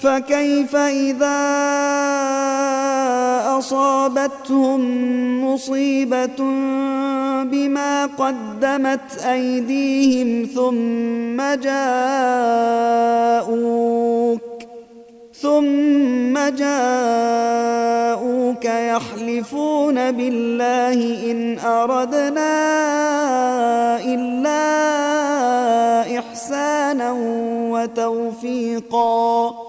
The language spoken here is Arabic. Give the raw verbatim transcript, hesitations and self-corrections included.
فكيف إذا أصابتهم مصيبة بما قدمت أيديهم ثم جاءوك ثم جاءوك يحلفون بالله إن أردنا إلا إحسانا وتوفيقا